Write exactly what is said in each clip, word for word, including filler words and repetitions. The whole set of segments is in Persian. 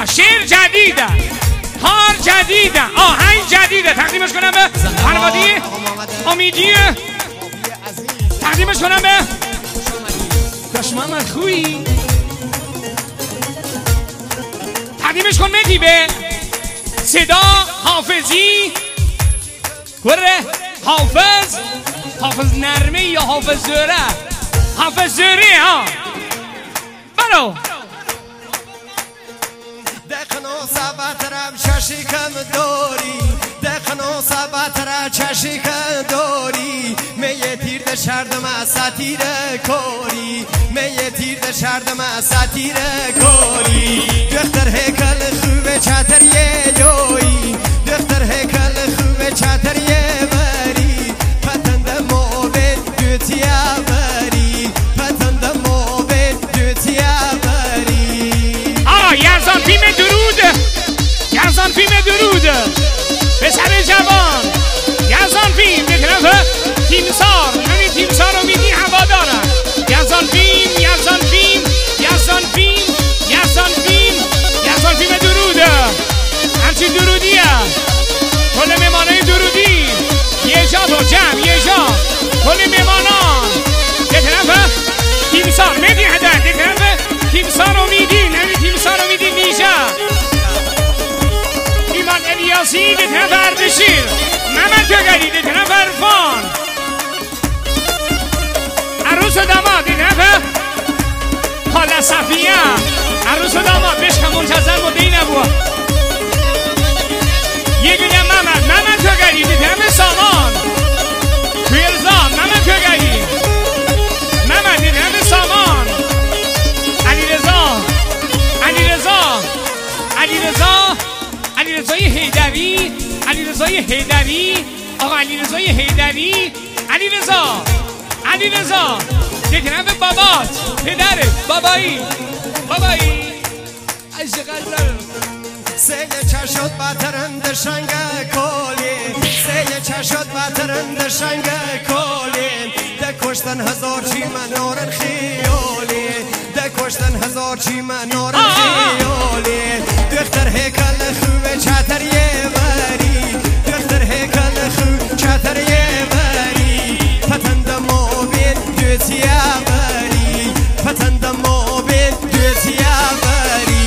آه شعر جدیده، کار جدیده، آهنگ جدیده. تقدیمش کنم به خانواده امیدی، تقدیمش کنم به داش محمد خویی، تقدیمش کن مهدی به صدا حافظی. گره حافظ، حافظ نرمه یا حافظ زوره؟ حافظ زوره ها. برو دقنو سبترم چشی کم دوری، دقنو سبترم چشی کم دوری، میه تیر ده شردم اساتیر کوری، میه تیر ده شردم اساتیر کوری. دختر هیکل خوبه چتریه جویی، دختر هیکل خوبه چتریه بری، پتند موبت دوتیا بری، پتند موبت دوتیا بری. آه یزدان فیلم درود، یزدان فیلم درود پسر جوان، یزدان فیلم به طرف تیمسار، یعنی تیمسار امیدی هوادارم. یزدان فیلم، یزدان فیلم، یزدان فیلم، یزدان فیلم، یزدان فیلم دروده، همچین درودیه. کل میمانای درودی یه جا تو جمع، یه جا کل میمانان به طرف تیمسار مهدی هدر، به طرف تیمسار امیدی، یعنی تیمسار امیدی نیجا، ایمان الیاسی به طرف اردشیر، محمد جگری به طرف عرفان، عروس و داماد به طرف خاله صفیه، عروس و داماد بشکم منتظر بوده این نبوه. یه دونه محمد، محمد جگری به طرف سامان تویرزا، محمد جگری، محمد به طرف سامان، علیرضا، علیرضا، علیرضا، علیرضای حیدری، علیرضای حیدری، آقا علیرضای حیدری، علیرضا، علیرضا، دیگرم به بابات، پدرت، بابایی، بابایی، عشق قلبم. سیل چشد بطرند شنگ کولی، سیل چشد بطرند شنگ کولی، ده کشتن هزار چی منورن خیالی، ده کشتن هزار چی منورن خیالی. دختر هیکل خوبه چتریه بری، دختر هیکل خوب چتریه بری، پتند موبیل دوتیا بری، پتند موبیل دوتیا بری.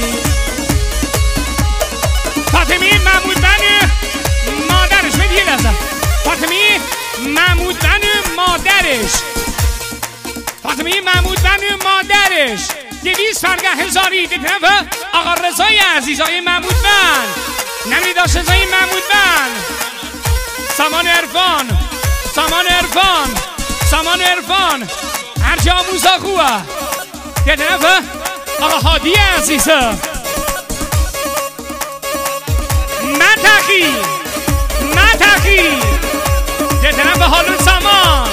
فاطمی محمود بن مادرش میدی یه لحظه، فاطمی محمود بن مادرش، فاطمی محمود بن مادرش دویست فرگه هزاری به طرف آقا رضای عزیز، آقای محمود بن نمی داشت رضای محمود بن، سامان عرفان، سامان عرفان، سامان عرفان، هرچه آموزا خوبه به طرف آقا حادی عزیزه، متقی، متقی به طرف حالون سامان،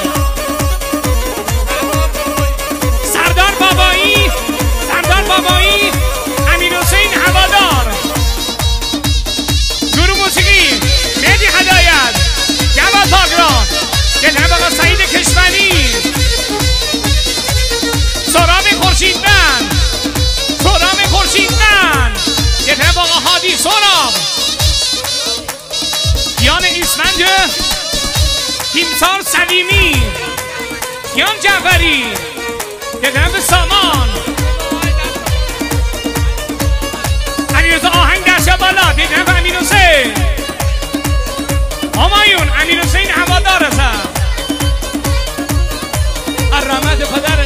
سردار بابایی، سردار بابایی، امیر حسین هوادار، گروه موسیقی مهدی هدایت، جواد پاکران، به طرف آقا سعید کشوری، سراب خورشیدبند، سراب خورشیدبند، به طرف آقا هادی سراب، دیان ایسفند، تیمسار سلیمی، دیان جعفری، به طرف سامان، علیرضا آهنگ دست بالا، به طرف امیر حسین همایون، امیر حسین هوادار هستم، الرحمت پدر.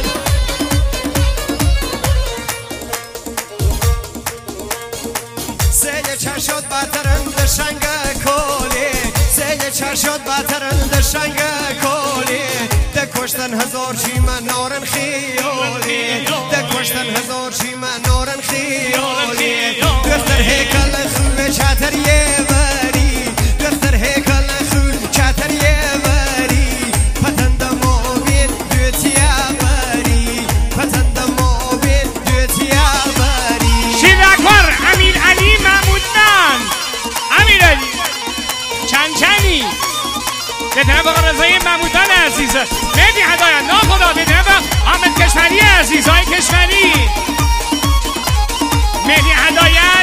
سیل چشد بطرند شنگ کولی، سیل چشد بطرند شنگ کولی، ده کشتن هزار چی من نارن خیالی، ده کشتن هزار چی من نارن خیالی. دختر هیکل خوب چتریه بری، دختر هیکل خوب چتریه بری، پتند موبیل دوتیا بری، پتند موبیل دوتیا بری. شیرکار امیر علی محمود بن، امیر علی چند چندی به طرف آقا رضای محمود بن عزیز، مهدی هدایت ناخدا، به طرف حامد کشوری عزیز، های کشوری، مهدی هدایت،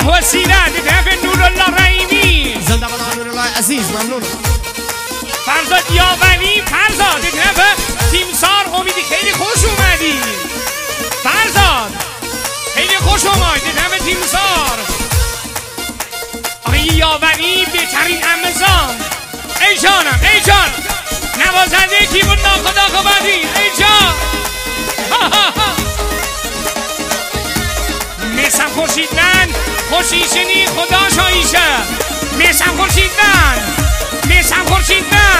قهوه سیره به طرف نورالله رحیمی زنده باد نورالله عزیز ممنون فرزاد یاوری فرزاد به طرف تیمسار امیدی خیلی خوش اومدی فرزاد خیلی خوش اومد به طرف تیمسار آقای یاوری بهترین امزان ای جانم ای جان نوازنده کیبورد ناخدا خوبادی ای جان میسم خورشیدن خوشیشنی خدا شاییشه میسم خورشیدن میسم خورشیدن